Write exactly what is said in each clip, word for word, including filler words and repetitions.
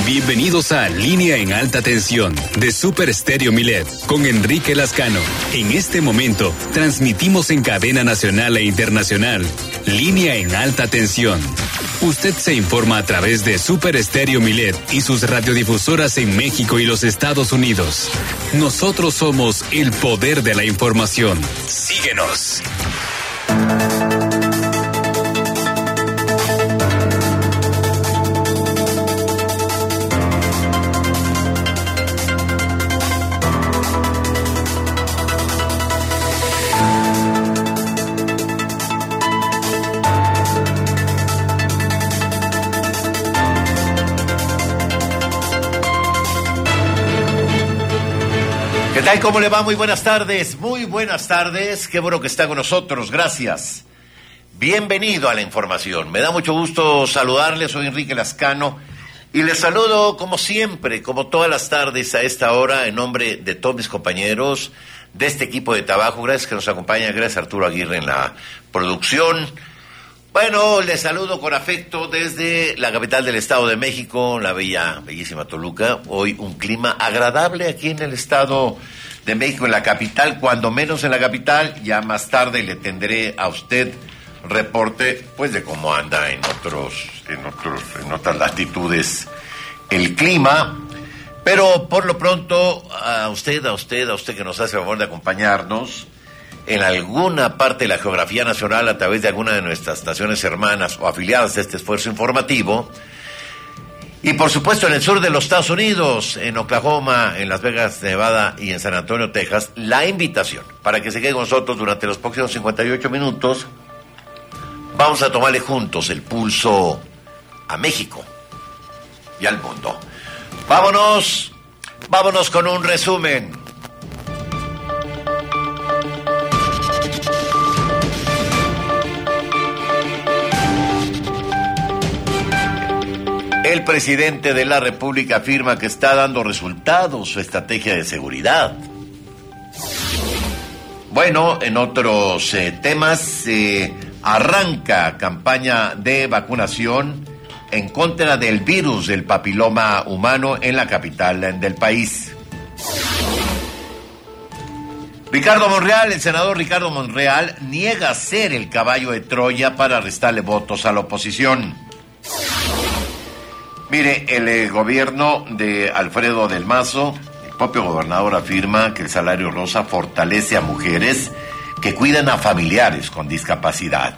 Bienvenidos a Línea en Alta Tensión de Super Estéreo Milet con Enrique Lascano. En este momento transmitimos en cadena nacional e internacional. Línea en Alta Tensión. Usted se informa a través de Super Estéreo Milet y sus radiodifusoras en México y los Estados Unidos. Nosotros somos el poder de la información. Síguenos. ¿Qué tal? ¿Cómo le va? Muy buenas tardes, muy buenas tardes. Qué bueno que está con nosotros, gracias. Bienvenido a la información. Me da mucho gusto saludarle, soy Enrique Lascano y les saludo como siempre, como todas las tardes a esta hora, en nombre de todos mis compañeros de este equipo de trabajo. Gracias que nos acompaña, gracias a Arturo Aguirre en la producción. Bueno, les saludo con afecto desde la capital del Estado de México, la bella, bellísima Toluca. Hoy un clima agradable aquí en el Estado de México, en la capital, cuando menos en la capital. Ya más tarde le tendré a usted reporte, pues, de cómo anda en otros, en otros, en otras latitudes el clima. Pero por lo pronto, a usted, a usted, a usted que nos hace el favor de acompañarnos en alguna parte de la geografía nacional a través de alguna de nuestras estaciones hermanas o afiliadas a este esfuerzo informativo. Y por supuesto en el sur de los Estados Unidos, en Oklahoma, en Las Vegas, Nevada y en San Antonio, Texas, la invitación para que se quede con nosotros durante los próximos cincuenta y ocho minutos. Vamos a tomarle juntos el pulso a México y al mundo. Vámonos, vámonos con un resumen. El presidente de la República afirma que está dando resultados su estrategia de seguridad. Bueno, en otros eh, temas, eh, arranca campaña de vacunación en contra del virus del papiloma humano en la capital del país. Ricardo Monreal, el senador Ricardo Monreal, niega ser el caballo de Troya para restarle votos a la oposición. Mire, el eh, gobierno de Alfredo del Mazo, el propio gobernador, afirma que el salario rosa fortalece a mujeres que cuidan a familiares con discapacidad.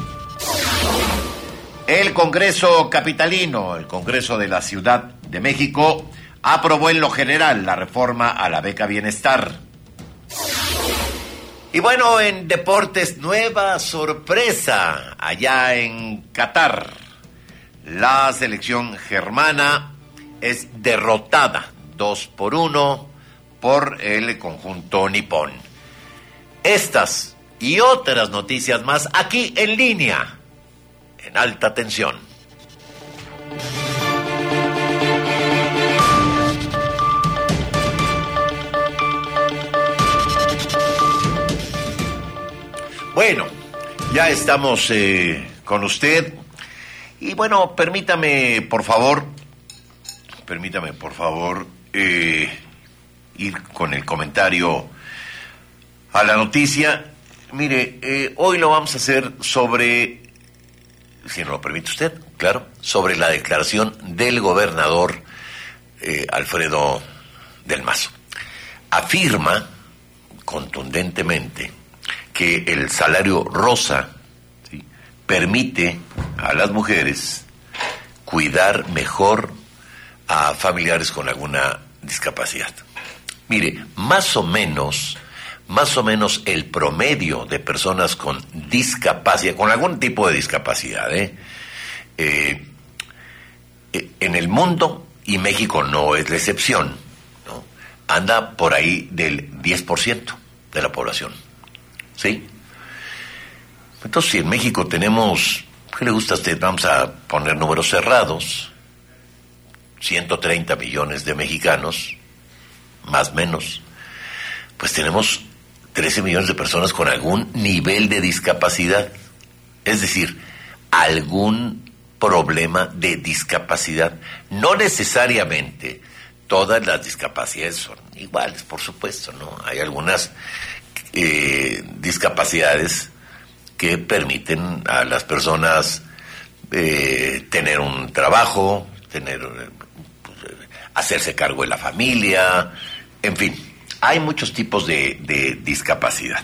El Congreso capitalino, el Congreso de la Ciudad de México, aprobó en lo general la reforma a la beca bienestar. Y bueno, en deportes, nueva sorpresa allá en Qatar. La selección germana es derrotada dos por uno por el conjunto nipón. Estas y otras noticias más aquí en línea, en alta tensión. Bueno, ya estamos eh, con usted. Y bueno, permítame, por favor, permítame, por favor, eh, ir con el comentario a la noticia. Mire, eh, hoy lo vamos a hacer sobre, si no lo permite usted, claro, sobre la declaración del gobernador eh, Alfredo del Mazo. Afirma contundentemente que el salario rosa permite a las mujeres cuidar mejor a familiares con alguna discapacidad. Mire, más o menos, más o menos el promedio de personas con discapacidad, con algún tipo de discapacidad, ¿eh? Eh, en el mundo, y México no es la excepción, ¿no?, anda por ahí del diez por ciento de la población, ¿sí? Entonces, si en México tenemos, ¿qué le gusta a usted? Vamos a poner números cerrados, ciento treinta millones de mexicanos, más o menos, pues tenemos trece millones de personas con algún nivel de discapacidad, es decir, algún problema de discapacidad. No necesariamente todas las discapacidades son iguales, por supuesto, ¿no? Hay algunas eh, discapacidades que permiten a las personas eh, tener un trabajo, tener, pues, hacerse cargo de la familia, en fin, hay muchos tipos de, de discapacidad.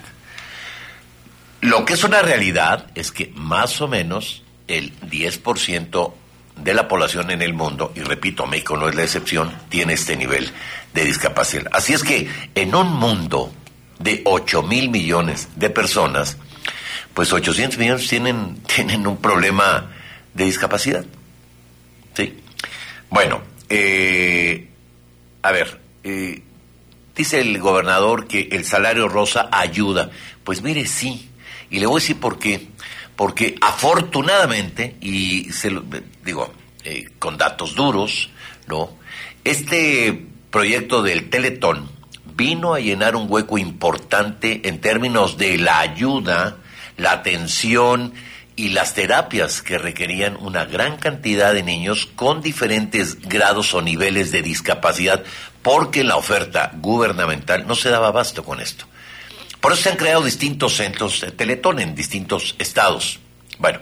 Lo que es una realidad es que más o menos el diez por ciento de la población en el mundo, y repito, México no es la excepción, tiene este nivel de discapacidad. Así es que en un mundo de ocho mil millones de personas, pues ochocientos millones tienen, tienen un problema de discapacidad. ¿Sí? Bueno, eh, a ver, eh, dice el gobernador que el salario rosa ayuda. Pues mire, sí, y le voy a decir por qué. Porque afortunadamente, y se lo digo eh, con datos duros, ¿no? Este proyecto del Teletón vino a llenar un hueco importante en términos de la ayuda, la atención y las terapias que requerían una gran cantidad de niños con diferentes grados o niveles de discapacidad, porque la oferta gubernamental no se daba abasto con esto. Por eso se han creado distintos centros de Teletón en distintos estados. Bueno,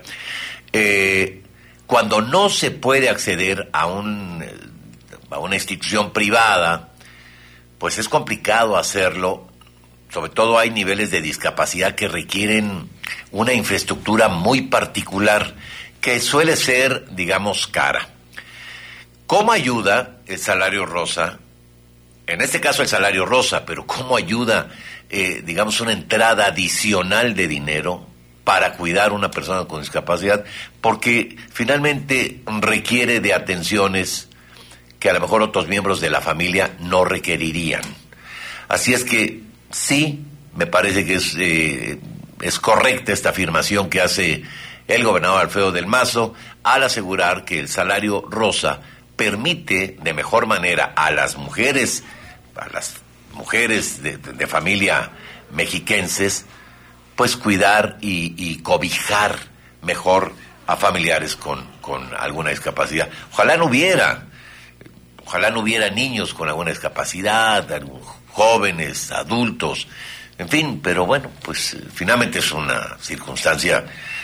eh, cuando no se puede acceder a, un, a una institución privada, pues es complicado hacerlo. Sobre todo hay niveles de discapacidad que requieren una infraestructura muy particular que suele ser, digamos, cara. ¿Cómo ayuda el salario rosa? En este caso el salario rosa, pero ¿cómo ayuda, eh, digamos, una entrada adicional de dinero para cuidar a una persona con discapacidad? Porque finalmente requiere de atenciones que a lo mejor otros miembros de la familia no requerirían. Así es que sí, me parece que es, eh, es correcta esta afirmación que hace el gobernador Alfredo del Mazo al asegurar que el salario rosa permite de mejor manera a las mujeres, a las mujeres de, de, de familia mexiquenses, pues cuidar y, y cobijar mejor a familiares con, con alguna discapacidad. Ojalá no hubiera, ojalá no hubiera niños con alguna discapacidad, jóvenes, adultos, en fin, pero bueno, pues finalmente es una circunstancia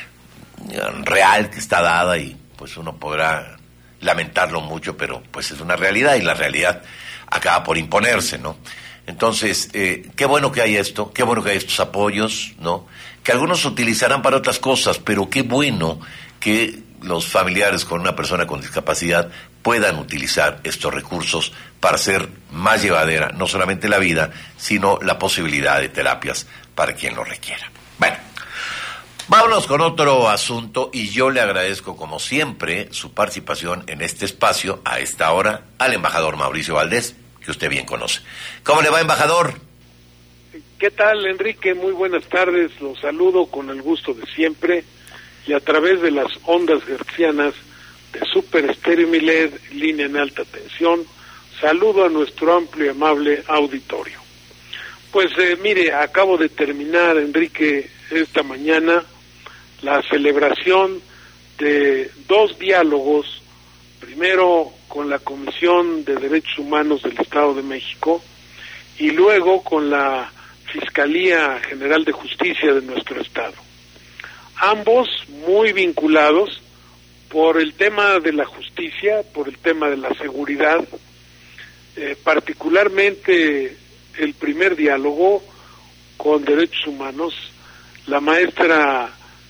real que está dada y pues uno podrá lamentarlo mucho, pero pues es una realidad y la realidad acaba por imponerse, ¿no? Entonces, eh, qué bueno que hay esto, qué bueno que hay estos apoyos, ¿no? Que algunos se utilizarán para otras cosas, pero qué bueno que los familiares con una persona con discapacidad puedan utilizar estos recursos para hacer más llevadera no solamente la vida, sino la posibilidad de terapias para quien lo requiera. Bueno, vámonos con otro asunto y yo le agradezco como siempre su participación en este espacio a esta hora al embajador Mauricio Valdés, que usted bien conoce. ¿Cómo le va, embajador? ¿Qué tal, Enrique? Muy buenas tardes, los saludo con el gusto de siempre y a través de las ondas hertzianas de Super Estéreo Milet, línea en alta tensión, saludo a nuestro amplio y amable auditorio. Pues eh, mire, acabo de terminar, Enrique, esta mañana la celebración de dos diálogos, primero con la Comisión de Derechos Humanos del Estado de México y luego con la Fiscalía General de Justicia de nuestro Estado. Ambos muy vinculados por el tema de la justicia, por el tema de la seguridad, eh, particularmente el primer diálogo con Derechos Humanos, la maestra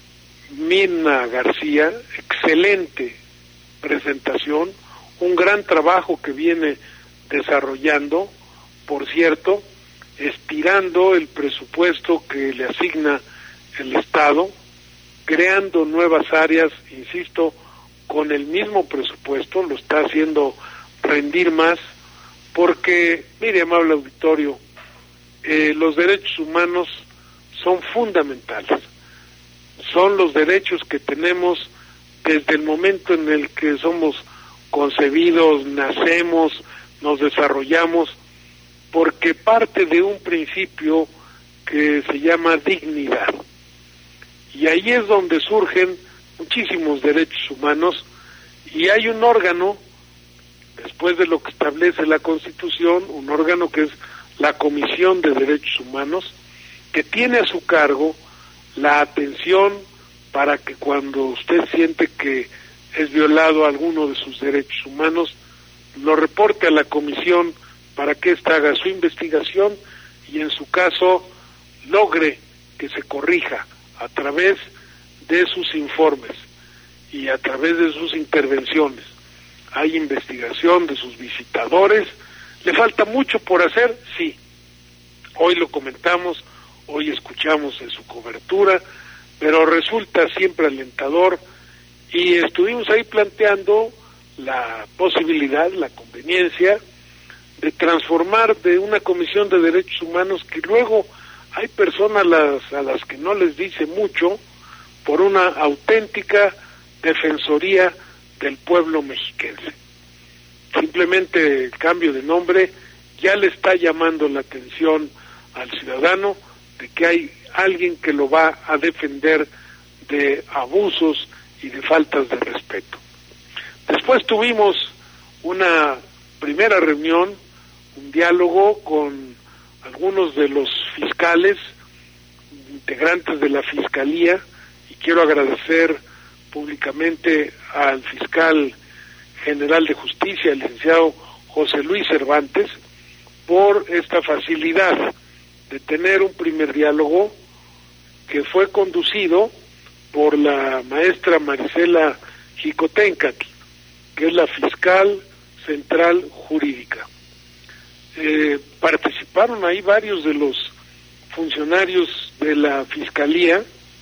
Mirna García, excelente presentación, un gran trabajo que viene desarrollando, por cierto, estirando el presupuesto que le asigna el Estado, creando nuevas áreas, insisto, con el mismo presupuesto, lo está haciendo rendir más, porque, mire, amable auditorio, eh, los derechos humanos son fundamentales, son los derechos que tenemos desde el momento en el que somos concebidos, nacemos, nos desarrollamos, porque parte de un principio que se llama dignidad. Y ahí es donde surgen muchísimos derechos humanos Y hay un órgano, después de lo que establece la Constitución, un órgano que es la Comisión de Derechos Humanos, que tiene a su cargo la atención para que cuando usted siente que es violado alguno de sus derechos humanos, lo reporte a la comisión para que ésta haga su investigación y en su caso logre que se corrija a través de sus informes y a través de sus intervenciones. Hay investigación de sus visitadores. ¿Le falta mucho por hacer? Sí. Hoy lo comentamos, hoy escuchamos en su cobertura, pero resulta siempre alentador y estuvimos ahí planteando la posibilidad, la conveniencia de transformar de una comisión de derechos humanos que luego hay personas las, a las que no les dice mucho, por una auténtica defensoría del pueblo mexiquense. Simplemente el cambio de nombre ya le está llamando la atención al ciudadano de que hay alguien que lo va a defender de abusos y de faltas de respeto. Después tuvimos una primera reunión, un diálogo con algunos de los fiscales, integrantes de la Fiscalía, y quiero agradecer públicamente al fiscal general de justicia, el licenciado José Luis Cervantes, por esta facilidad de tener un primer diálogo que fue conducido por la maestra Marisela Jicoténcatl, que es la fiscal central jurídica. Eh, participaron ahí varios de los funcionarios de la Fiscalía,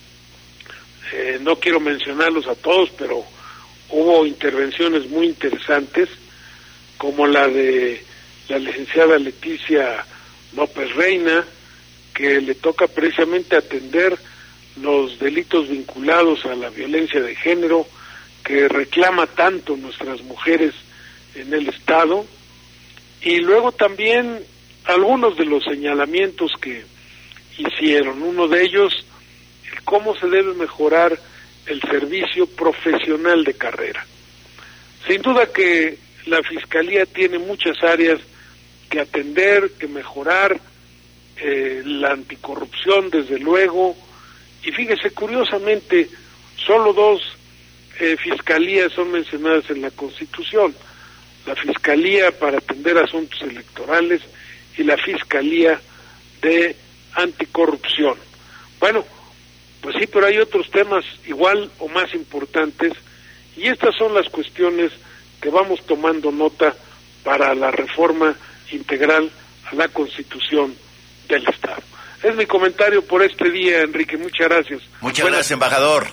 eh, no quiero mencionarlos a todos, pero hubo intervenciones muy interesantes, como la de la licenciada Leticia López Reina, que le toca precisamente atender los delitos vinculados a la violencia de género que reclama tanto nuestras mujeres en el Estado, y luego también algunos de los señalamientos que hicieron. Uno de ellos, el cómo se debe mejorar el servicio profesional de carrera. Sin duda que la Fiscalía tiene muchas áreas que atender, que mejorar, eh, la anticorrupción desde luego, y fíjese, curiosamente, solo dos eh, fiscalías son mencionadas en la Constitución: la Fiscalía para atender asuntos electorales y la Fiscalía de Anticorrupción. Bueno, pues sí, pero hay otros temas igual o más importantes, y estas son las cuestiones que vamos tomando nota para la reforma integral a la Constitución del Estado. Es mi comentario por este día, Enrique. Muchas gracias. Muchas bueno, gracias, embajador.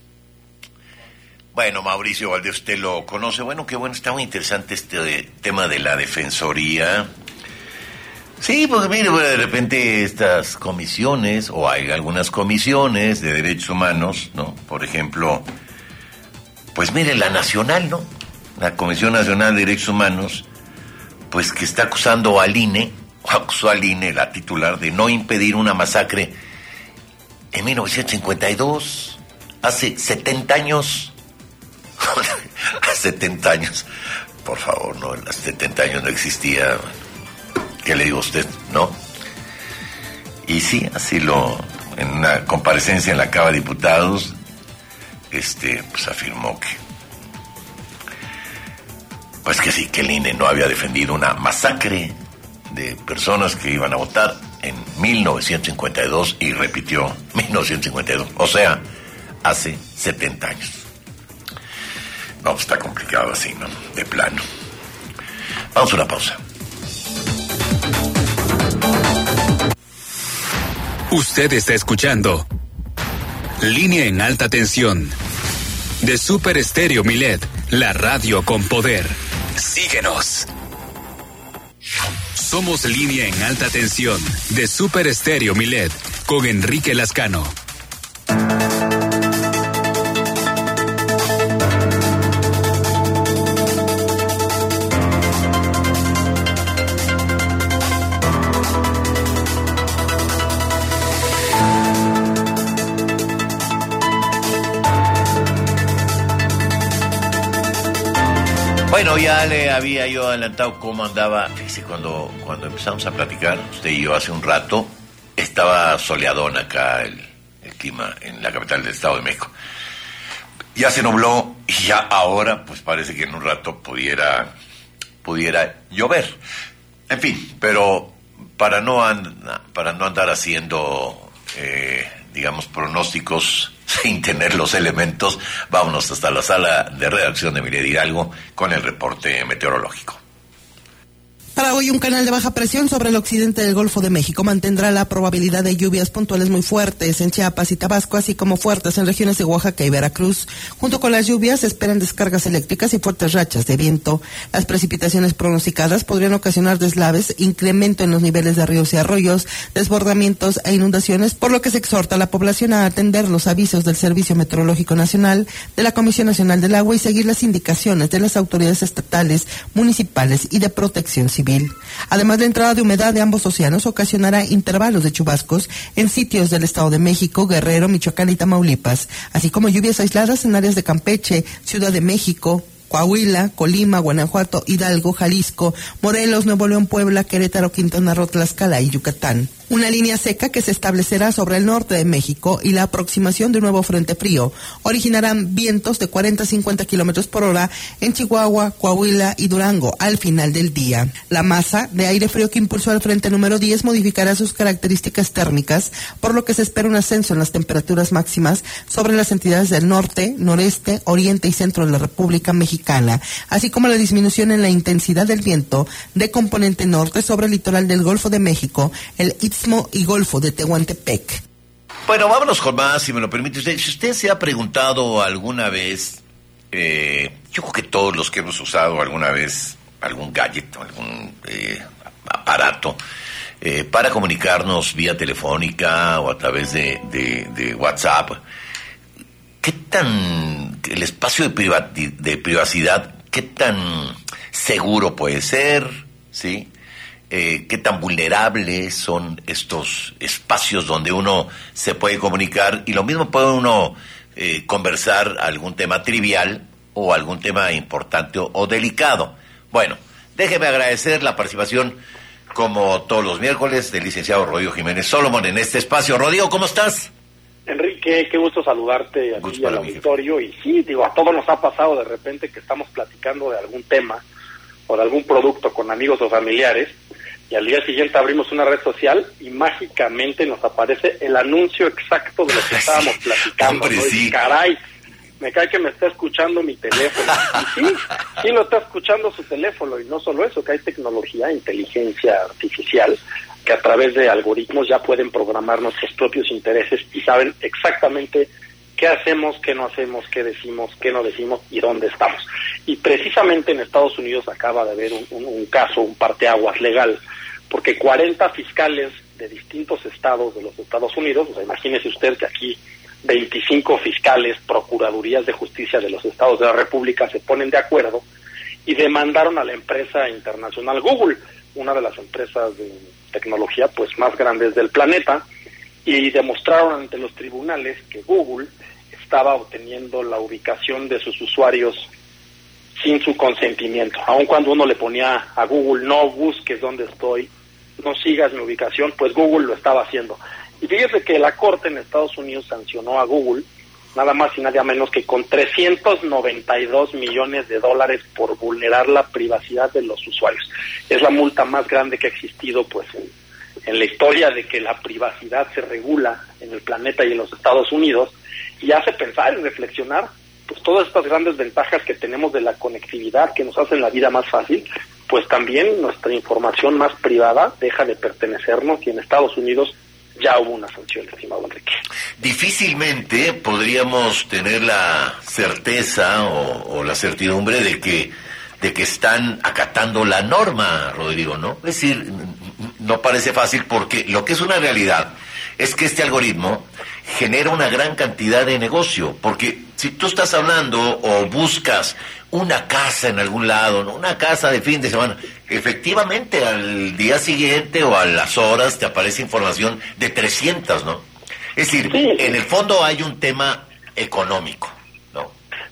Bueno, Mauricio Valdés, usted lo conoce. Bueno, qué bueno, está muy interesante este tema de la defensoría. Sí, pues mire, bueno, de repente estas comisiones, o hay algunas comisiones de derechos humanos, ¿no? Por ejemplo, pues mire, la nacional, ¿no? La Comisión Nacional de Derechos Humanos, pues que está acusando al I N E, o acusó al I N E, la titular, de no impedir una masacre en mil novecientos cincuenta y dos, hace setenta años. setenta años, por favor, no, en los setenta años no existía. ¿Qué le digo a usted? ¿No? Y sí, así lo, en una comparecencia en la Cámara de Diputados, este, pues afirmó que, pues que sí, que el I N E no había defendido una masacre de personas que iban a votar en mil novecientos cincuenta y dos, y repitió mil novecientos cincuenta y dos, o sea, hace setenta años. No, pues está complicado así, ¿no? De plano. Vamos a una pausa. Usted está escuchando Línea en Alta Tensión de Super Estéreo Milet, la radio con poder. Síguenos. Somos Línea en Alta Tensión de Super Estéreo Milet con Enrique Lascano. Bueno, ya le había yo adelantado cómo andaba. Fíjese, cuando, cuando empezamos a platicar, usted y yo hace un rato, estaba soleadón acá el, el clima en la capital del Estado de México. Ya se nubló y ya ahora, pues parece que en un rato pudiera, pudiera llover. En fin, pero para no, and, para no andar haciendo, eh, digamos, pronósticos sin tener los elementos, vámonos hasta la sala de redacción de Milet Hidalgo con el reporte meteorológico. Para hoy, un canal de baja presión sobre el occidente del Golfo de México mantendrá la probabilidad de lluvias puntuales muy fuertes en Chiapas y Tabasco, así como fuertes en regiones de Oaxaca y Veracruz. Junto con las lluvias se esperan descargas eléctricas y fuertes rachas de viento. Las precipitaciones pronosticadas podrían ocasionar deslaves, incremento en los niveles de ríos y arroyos, desbordamientos e inundaciones, por lo que se exhorta a la población a atender los avisos del Servicio Meteorológico Nacional, de la Comisión Nacional del Agua y seguir las indicaciones de las autoridades estatales, municipales y de protección civil. Además, la entrada de humedad de ambos océanos ocasionará intervalos de chubascos en sitios del Estado de México, Guerrero, Michoacán y Tamaulipas, así como lluvias aisladas en áreas de Campeche, Ciudad de México, Coahuila, Colima, Guanajuato, Hidalgo, Jalisco, Morelos, Nuevo León, Puebla, Querétaro, Quintana Roo, Tlaxcala y Yucatán. Una línea seca que se establecerá sobre el norte de México y la aproximación de un nuevo frente frío originarán vientos de cuarenta a cincuenta kilómetros por hora en Chihuahua, Coahuila y Durango al final del día. La masa de aire frío que impulsó al frente número diez modificará sus características térmicas, por lo que se espera un ascenso en las temperaturas máximas sobre las entidades del norte, noreste, oriente y centro de la República Mexicana, así como la disminución en la intensidad del viento de componente norte sobre el litoral del Golfo de México, el Istmo y Golfo de Tehuantepec. Bueno, vámonos con más, si me lo permite usted. Si usted se ha preguntado alguna vez, eh, yo creo que todos los que hemos usado alguna vez algún gadget, algún eh, aparato eh, para comunicarnos vía telefónica o a través de, de, de WhatsApp, ¿qué tan, el espacio de, priva, de privacidad, qué tan seguro puede ser, sí? Eh, qué tan vulnerables son estos espacios donde uno se puede comunicar, y lo mismo puede uno eh, conversar algún tema trivial o algún tema importante o, o delicado. Bueno, déjeme agradecer la participación, como todos los miércoles, del licenciado Rodrigo Jiménez Solomon en este espacio. Rodrigo, ¿cómo estás? Enrique, qué gusto saludarte a ti y al auditorio. Y sí, digo, a todos nos ha pasado de repente que estamos platicando de algún tema o de algún producto con amigos o familiares, y al día siguiente abrimos una red social y mágicamente nos aparece el anuncio exacto de lo que estábamos platicando. Hombre, ¿no? sí. Y caray, me cae que me está escuchando mi teléfono. Y sí, sí lo está escuchando su teléfono, y no solo eso, que hay tecnología, inteligencia artificial, que a través de algoritmos ya pueden programar nuestros propios intereses y saben exactamente qué hacemos, qué no hacemos, qué decimos, qué no decimos y dónde estamos. Y precisamente en Estados Unidos acaba de haber un, un, un caso, un parteaguas legal, porque cuarenta fiscales de distintos estados de los Estados Unidos, o sea, imagínese usted que aquí veinticinco fiscales, procuradurías de justicia de los estados de la República se ponen de acuerdo y demandaron a la empresa internacional Google, una de las empresas de tecnología pues más grandes del planeta, y demostraron ante los tribunales que Google estaba obteniendo la ubicación de sus usuarios sin su consentimiento. Aun cuando uno le ponía a Google, no busques dónde estoy, no sigas mi ubicación, pues Google lo estaba haciendo. Y fíjese que la Corte en Estados Unidos sancionó a Google nada más y nada menos que con trescientos noventa y dos millones de dólares por vulnerar la privacidad de los usuarios. Es la multa más grande que ha existido pues en, en la historia de que la privacidad se regula en el planeta y en los Estados Unidos, y hace pensar y reflexionar pues todas estas grandes ventajas que tenemos de la conectividad que nos hacen la vida más fácil, pues también nuestra información más privada deja de pertenecernos, y en Estados Unidos ya hubo una sanción, estimado Enrique. Difícilmente podríamos tener la certeza o, o la certidumbre de que de que están acatando la norma, Rodrigo, ¿no? Es decir, no parece fácil, porque lo que es una realidad es que este algoritmo genera una gran cantidad de negocio, porque si tú estás hablando o buscas una casa en algún lado, ¿no? Una casa de fin de semana, efectivamente al día siguiente o a las horas te aparece información de trescientas, ¿no? Es decir, sí, en el fondo hay un tema económico, ¿no?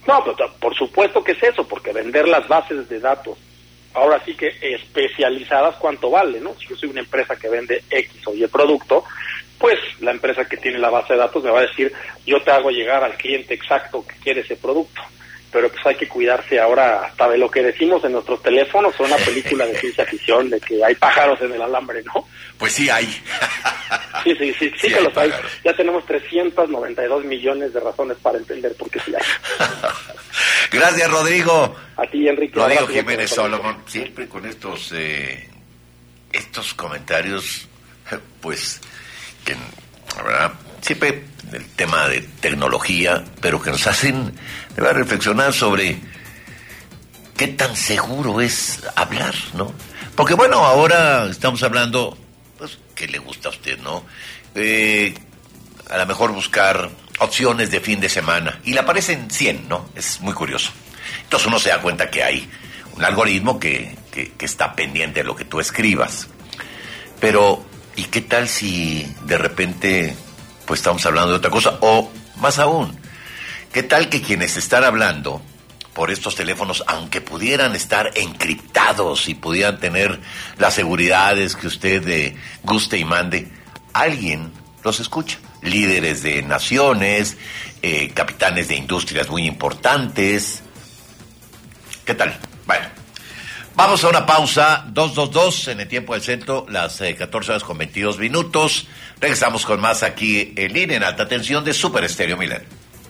No, pues, por supuesto que es eso, porque vender las bases de datos, ahora sí que especializadas, ¿cuánto vale, no? Si yo soy una empresa que vende X o Y producto, pues la empresa que tiene la base de datos me va a decir, yo te hago llegar al cliente exacto que quiere ese producto. Pero pues hay que cuidarse ahora hasta de lo que decimos en nuestros teléfonos, o una película de ciencia ficción de que hay pájaros en el alambre, ¿no? Pues sí hay. Sí, sí, sí, sí, sí que los hay. Ya tenemos trescientos noventa y dos millones de razones para entender por qué sí hay. Gracias, Rodrigo. A ti, Enrique. Rodrigo Jiménez Solomon, siempre con estos eh, estos comentarios, pues, que, la verdad, siempre el tema de tecnología, pero que nos hacen debe reflexionar sobre qué tan seguro es hablar, ¿no? Porque bueno, ahora estamos hablando, pues, ¿qué le gusta a usted, no? Eh, a lo mejor buscar opciones de fin de semana, y le aparecen cien, ¿no? Es muy curioso. Entonces uno se da cuenta que hay un algoritmo que, que, que está pendiente de lo que tú escribas. Pero, ¿y qué tal si de repente pues estamos hablando de otra cosa? O más aún, ¿qué tal que quienes están hablando por estos teléfonos, aunque pudieran estar encriptados y pudieran tener las seguridades que usted eh, guste y mande, alguien los escucha? Líderes de naciones, eh, capitanes de industrias muy importantes. ¿Qué tal? Bueno, vamos a una pausa, dos dos dos en el tiempo del centro, las eh, catorce horas con veintidós minutos. Regresamos con más aquí en línea en alta tensión de Super Estéreo Milet.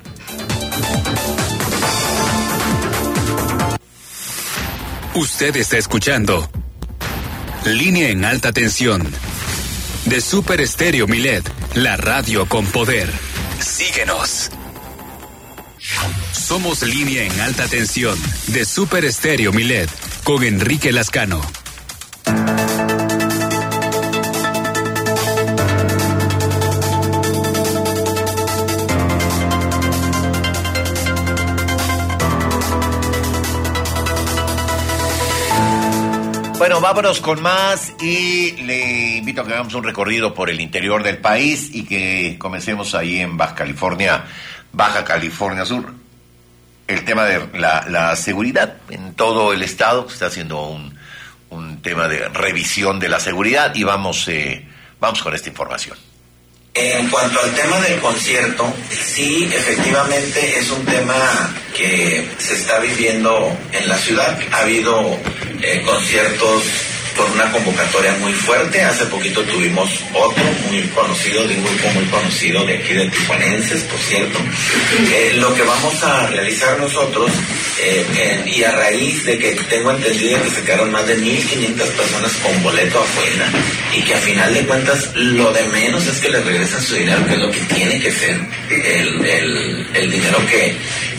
Usted está escuchando Línea en alta tensión de Super Estéreo Milet, la radio con poder. Síguenos. Somos Línea en alta tensión de Super Estéreo Milet con Enrique Lascano. Bueno, vámonos con más y le invito a que hagamos un recorrido por el interior del país y que comencemos ahí en Baja California, Baja California Sur. El tema de la, la seguridad en todo el estado, está haciendo un, un tema de revisión de la seguridad y vamos, eh, vamos con esta información. En cuanto al tema del concierto, sí, efectivamente es un tema que se está viviendo en la ciudad. Ha habido eh, conciertos con una convocatoria muy fuerte. Hace poquito tuvimos otro muy conocido, de un grupo muy conocido de aquí de tijuanenses, por cierto. Eh, lo que vamos a realizar nosotros, eh, eh, y a raíz de que tengo entendido que se quedaron más de mil quinientas personas con boleto afuera, y que a final de cuentas lo de menos es que les regresen su dinero, que es lo que tiene que ser el, el, el dinero que,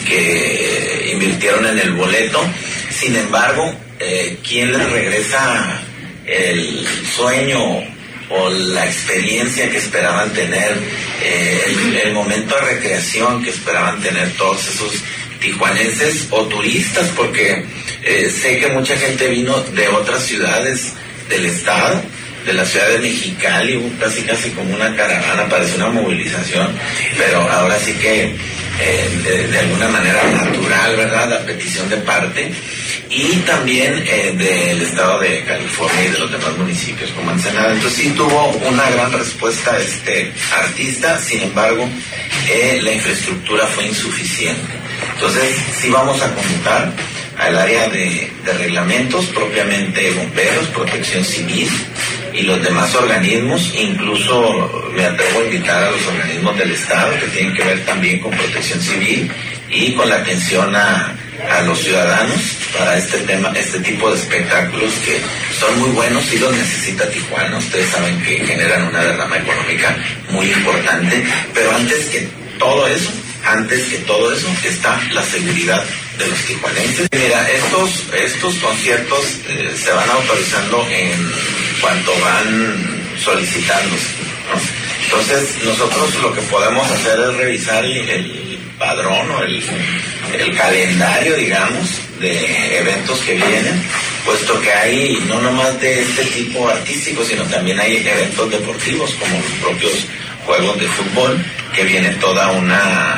que invirtieron en el boleto. Sin embargo, eh, ¿quién les regresa el sueño o la experiencia que esperaban tener, eh, el, el momento de recreación que esperaban tener todos esos tijuanenses o turistas? Porque eh, sé que mucha gente vino de otras ciudades del estado, de la ciudad de Mexicali, casi casi como una caravana, parece una movilización, pero ahora sí que eh, de, de alguna manera natural, ¿verdad?, la petición de parte, y también eh, del estado de California y de los demás municipios como Ensenada. Entonces sí tuvo una gran respuesta este artista, sin embargo eh, la infraestructura fue insuficiente. Entonces sí vamos a convocar al área de, de reglamentos, propiamente bomberos, protección civil y los demás organismos. Incluso me atrevo a invitar a los organismos del estado que tienen que ver también con protección civil y con la atención a, a los ciudadanos para este tema, este tipo de espectáculos que son muy buenos y los necesita Tijuana. Ustedes saben que generan una derrama económica muy importante, pero antes que todo eso, antes que todo eso está la seguridad de los tijuanenses. Mira, estos estos conciertos eh, se van autorizando en cuanto van solicitándose, ¿no? Entonces nosotros lo que podemos hacer es revisar el, el padrón o el, el calendario, digamos, de eventos que vienen, puesto que hay no nomás de este tipo artístico, sino también hay eventos deportivos como los propios juegos de fútbol, que viene toda una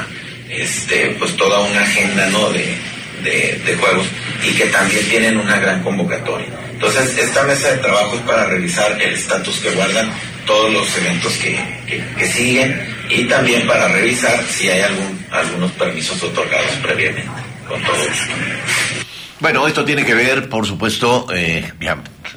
este, pues toda una agenda, ¿no?, de, de, de juegos, y que también tienen una gran convocatoria. Entonces, esta mesa de trabajo es para revisar el estatus que guardan todos los eventos que, que, que siguen, y también para revisar si hay algún, algunos permisos otorgados previamente con todo esto. Bueno, esto tiene que ver, por supuesto, eh, ya,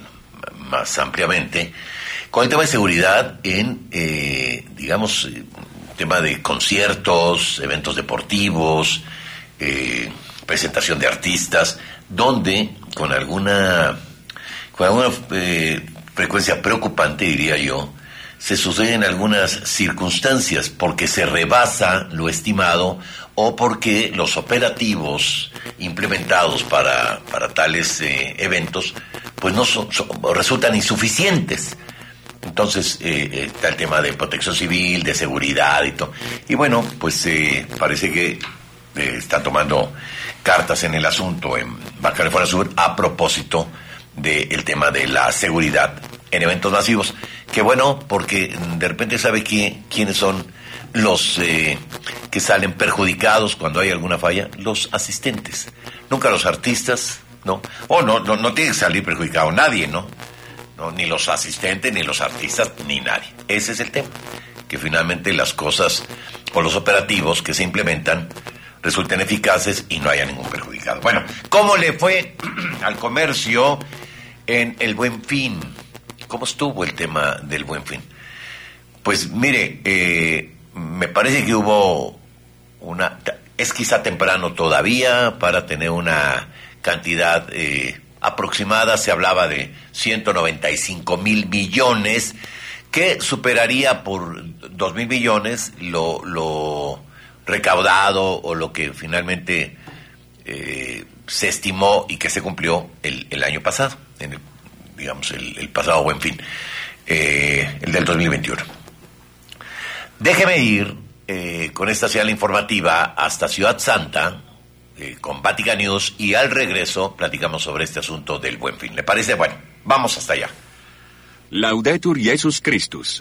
más ampliamente, con el tema de seguridad en, eh, digamos, eh, tema de conciertos, eventos deportivos, eh, presentación de artistas, donde con alguna, con alguna eh, frecuencia preocupante, diría yo, se suceden algunas circunstancias porque se rebasa lo estimado o porque los operativos implementados para, para tales eh, eventos pues no son, son, resultan insuficientes. Entonces eh, está el tema de protección civil, de seguridad y todo. Y bueno, pues eh, parece que eh, están tomando cartas en el asunto en Baja California Sur a propósito del tema de la seguridad en eventos masivos. Que bueno, porque de repente sabe que, quiénes son los eh, que salen perjudicados cuando hay alguna falla, los asistentes. Nunca los artistas, ¿no? O no, no, no tiene que salir perjudicado nadie, ¿no? No, ni los asistentes, ni los artistas, ni nadie. Ese es el tema, que finalmente las cosas o los operativos que se implementan resulten eficaces y no haya ningún perjudicado. Bueno, ¿cómo le fue al comercio en el Buen Fin? ¿Cómo estuvo el tema del Buen Fin? Pues mire, eh, me parece que hubo una... Es quizá temprano todavía para tener una cantidad eh, aproximada. Se hablaba de ciento noventa y cinco mil millones, que superaría por dos mil millones lo, lo recaudado o lo que finalmente eh, se estimó y que se cumplió el, el año pasado, en el, digamos el, el pasado Buen Fin, eh, el del dos mil veintiuno. Déjeme ir eh, con esta señal informativa hasta Ciudad Santa, eh, con Vatican News, y al regreso platicamos sobre este asunto del Buen Fin. ¿Le parece? Bueno, vamos hasta allá. Laudetur Jesus Christus.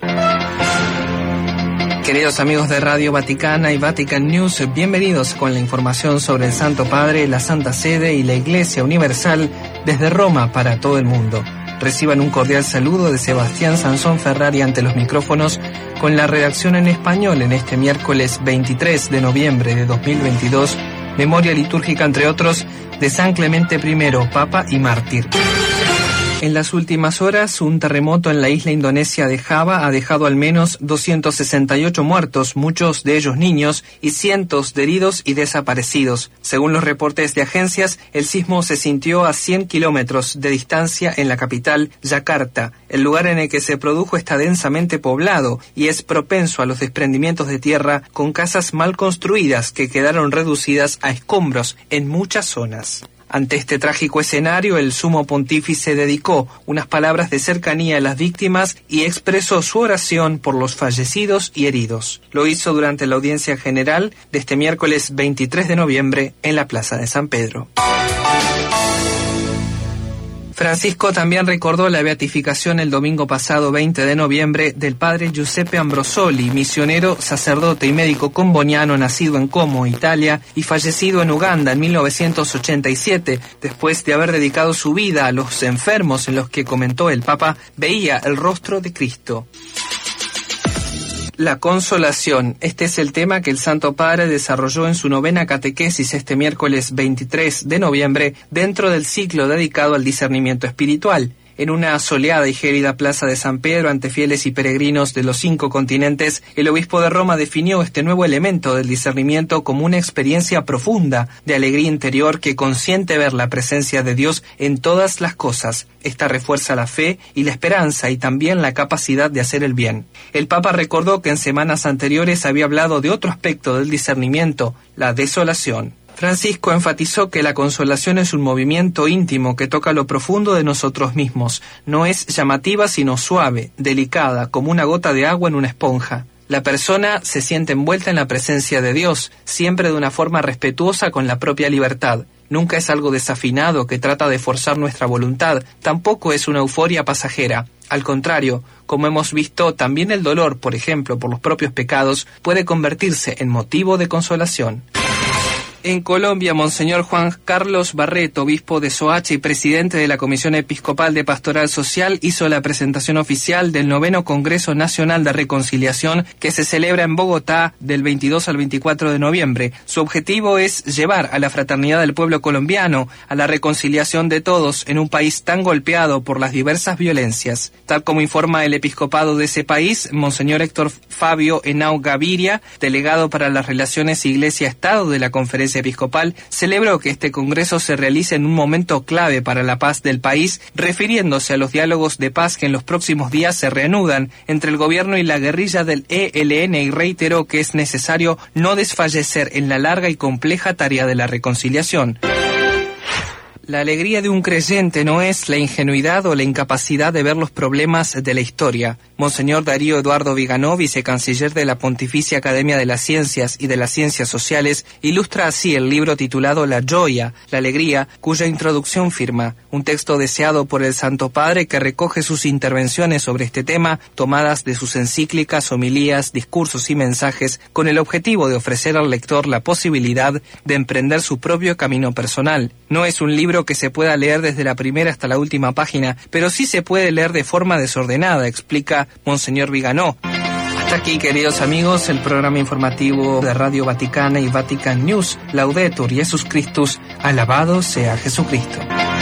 Queridos amigos de Radio Vaticana y Vatican News, bienvenidos con la información sobre el Santo Padre, la Santa Sede y la Iglesia Universal desde Roma para todo el mundo. Reciban un cordial saludo de Sebastián Sansón Ferrari ante los micrófonos, con la redacción en español en este miércoles veintitrés de noviembre de dos mil veintidós, memoria litúrgica entre otros de San Clemente primero, Papa y Mártir. En las últimas horas, un terremoto en la isla indonesia de Java ha dejado al menos doscientos sesenta y ocho muertos, muchos de ellos niños, y cientos de heridos y desaparecidos. Según los reportes de agencias, el sismo se sintió a cien kilómetros de distancia en la capital, Yakarta. El lugar en el que se produjo está densamente poblado y es propenso a los desprendimientos de tierra, con casas mal construidas que quedaron reducidas a escombros en muchas zonas. Ante este trágico escenario, el sumo pontífice dedicó unas palabras de cercanía a las víctimas y expresó su oración por los fallecidos y heridos. Lo hizo durante la audiencia general de este miércoles veintitrés de noviembre en la Plaza de San Pedro. Francisco también recordó la beatificación el domingo pasado veinte de noviembre del padre Giuseppe Ambrosoli, misionero, sacerdote y médico comboniano nacido en Como, Italia, y fallecido en Uganda en mil novecientos ochenta y siete, después de haber dedicado su vida a los enfermos en los que, comentó el Papa, veía el rostro de Cristo. La consolación. Este es el tema que el Santo Padre desarrolló en su novena catequesis este miércoles veintitrés de noviembre dentro del ciclo dedicado al discernimiento espiritual. En una soleada y gélida plaza de San Pedro ante fieles y peregrinos de los cinco continentes, el obispo de Roma definió este nuevo elemento del discernimiento como una experiencia profunda de alegría interior que consiente ver la presencia de Dios en todas las cosas. Esta refuerza la fe y la esperanza y también la capacidad de hacer el bien. El Papa recordó que en semanas anteriores había hablado de otro aspecto del discernimiento, la desolación. Francisco enfatizó que la consolación es un movimiento íntimo que toca lo profundo de nosotros mismos. No es llamativa sino suave, delicada, como una gota de agua en una esponja. La persona se siente envuelta en la presencia de Dios, siempre de una forma respetuosa con la propia libertad. Nunca es algo desafinado que trata de forzar nuestra voluntad, tampoco es una euforia pasajera. Al contrario, como hemos visto, también el dolor, por ejemplo, por los propios pecados, puede convertirse en motivo de consolación. En Colombia, Monseñor Juan Carlos Barreto, obispo de Soacha y presidente de la Comisión Episcopal de Pastoral Social, hizo la presentación oficial del noveno Congreso Nacional de Reconciliación que se celebra en Bogotá del veintidós al veinticuatro de noviembre. Su objetivo es llevar a la fraternidad del pueblo colombiano, a la reconciliación de todos en un país tan golpeado por las diversas violencias. Tal como informa el episcopado de ese país, Monseñor Héctor Fabio Henao Gaviria, delegado para las relaciones Iglesia-Estado de la Conferencia Episcopal, celebró que este congreso se realice en un momento clave para la paz del país, refiriéndose a los diálogos de paz que en los próximos días se reanudan entre el gobierno y la guerrilla del E L N, y reiteró que es necesario no desfallecer en la larga y compleja tarea de la reconciliación. La alegría de un creyente no es la ingenuidad o la incapacidad de ver los problemas de la historia. Monseñor Darío Eduardo Viganó, vicecanciller de la Pontificia Academia de las Ciencias y de las Ciencias Sociales, ilustra así el libro titulado La Gioia, la Alegría, cuya introducción firma, un texto deseado por el Santo Padre que recoge sus intervenciones sobre este tema, tomadas de sus encíclicas, homilías, discursos y mensajes, con el objetivo de ofrecer al lector la posibilidad de emprender su propio camino personal. No es un libro que se pueda leer desde la primera hasta la última página, pero sí se puede leer de forma desordenada, explica Monseñor Viganó. Hasta aquí, queridos amigos, el programa informativo de Radio Vaticana y Vatican News. Laudetur Jesus Christus, alabado sea Jesucristo.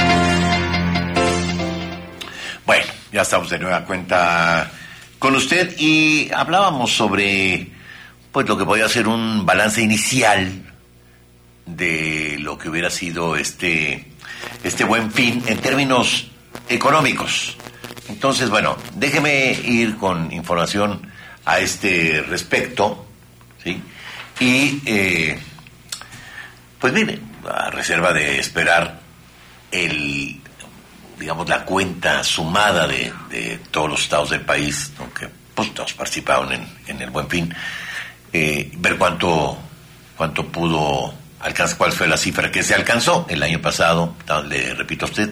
Bueno, ya estamos de nueva cuenta con usted y hablábamos sobre pues lo que podía ser un balance inicial de lo que hubiera sido este este Buen Fin en términos económicos. Entonces, bueno, déjeme ir con información a este respecto, ¿sí? Y, eh, pues mire, a reserva de esperar el, digamos, la cuenta sumada de, de todos los estados del país, aunque pues todos participaron en, en el Buen Fin, eh, ver cuánto, cuánto pudo alcanzar, cuál fue la cifra que se alcanzó el año pasado. Le repito a usted,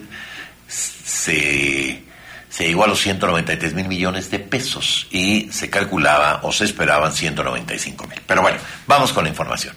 se... se llegó a los ciento noventa y tres mil millones de pesos y se calculaba o se esperaban ciento noventa y cinco mil. Pero bueno, vamos con la información.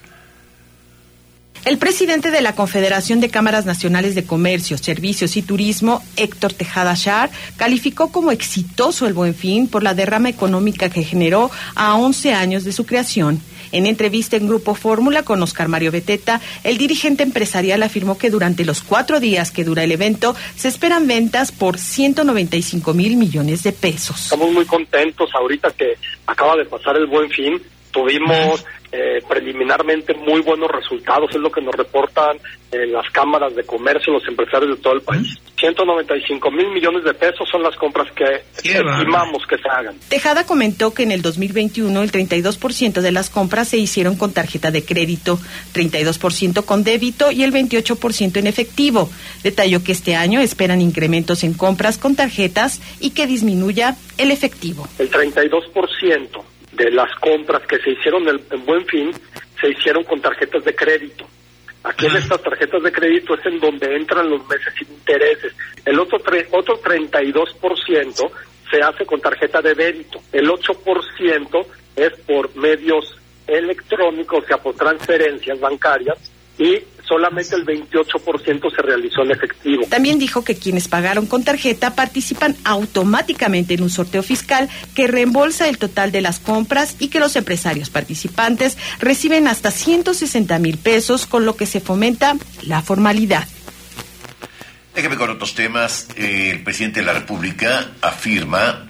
El presidente de la Confederación de Cámaras Nacionales de Comercio, Servicios y Turismo, Héctor Tejada Char, calificó como exitoso el Buen Fin por la derrama económica que generó a once años de su creación. En entrevista en Grupo Fórmula con Oscar Mario Beteta, el dirigente empresarial afirmó que durante los cuatro días que dura el evento se esperan ventas por ciento noventa y cinco mil millones de pesos. Estamos muy contentos ahorita que acaba de pasar el Buen Fin. Tuvimos eh, preliminarmente muy buenos resultados, es lo que nos reportan eh, las cámaras de comercio, los empresarios de todo el país. ciento noventa y cinco mil millones de pesos son las compras que estimamos que se hagan. Tejada comentó que en el dos mil veintiuno el treinta y dos por ciento de las compras se hicieron con tarjeta de crédito, treinta y dos por ciento con débito y el veintiocho por ciento en efectivo. Detalló que este año esperan incrementos en compras con tarjetas y que disminuya el efectivo. El treinta y dos por ciento de las compras que se hicieron en, en Buen Fin se hicieron con tarjetas de crédito. Aquí en estas tarjetas de crédito es en donde entran los meses sin intereses. El otro tre- otro treinta y dos por ciento se hace con tarjeta de débito. El ocho por ciento es por medios electrónicos, o sea, por transferencias bancarias, y solamente el veintiocho por ciento se realizó en efectivo. También dijo que quienes pagaron con tarjeta participan automáticamente en un sorteo fiscal que reembolsa el total de las compras y que los empresarios participantes reciben hasta ciento sesenta mil pesos, con lo que se fomenta la formalidad. Déjeme con otros temas. Eh, el presidente de la República afirma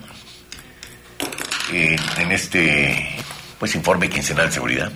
eh, en este pues informe quincenal de seguridad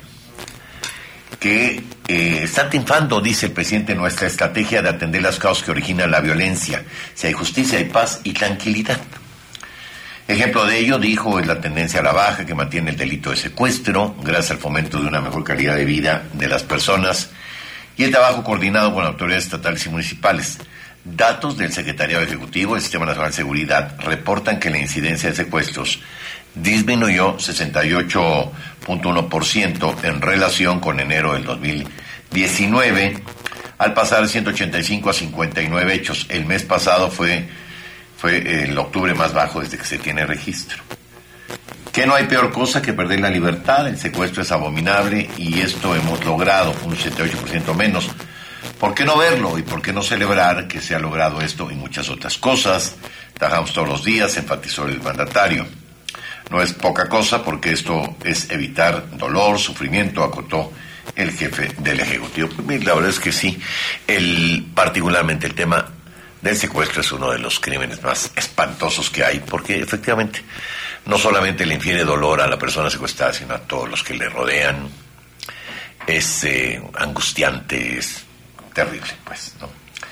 que eh, está triunfando, dice el presidente, nuestra estrategia de atender las causas que originan la violencia. Si hay justicia, hay paz y tranquilidad. Ejemplo de ello, dijo, es la tendencia a la baja que mantiene el delito de secuestro, gracias al fomento de una mejor calidad de vida de las personas y el trabajo coordinado con autoridades estatales y municipales. Datos del Secretariado Ejecutivo del Sistema Nacional de Seguridad reportan que la incidencia de secuestros disminuyó sesenta y ocho punto uno por ciento en relación con enero del dos mil diecinueve, al pasar de ciento ochenta y cinco a cincuenta y nueve hechos. El mes pasado fue, fue el octubre más bajo desde que se tiene registro. Que no hay peor cosa que perder la libertad, el secuestro es abominable y esto hemos logrado, un setenta y ocho por ciento menos. ¿Por qué no verlo y por qué no celebrar que se ha logrado esto y muchas otras cosas? Trabajamos todos los días, enfatizó el mandatario. No es poca cosa porque esto es evitar dolor, sufrimiento, acotó el jefe del Ejecutivo. Pues, la verdad es que sí, el, particularmente el tema del secuestro es uno de los crímenes más espantosos que hay, porque efectivamente no solamente le infiere dolor a la persona secuestrada, sino a todos los que le rodean. Es eh, angustiante, es terrible, pues, ¿no?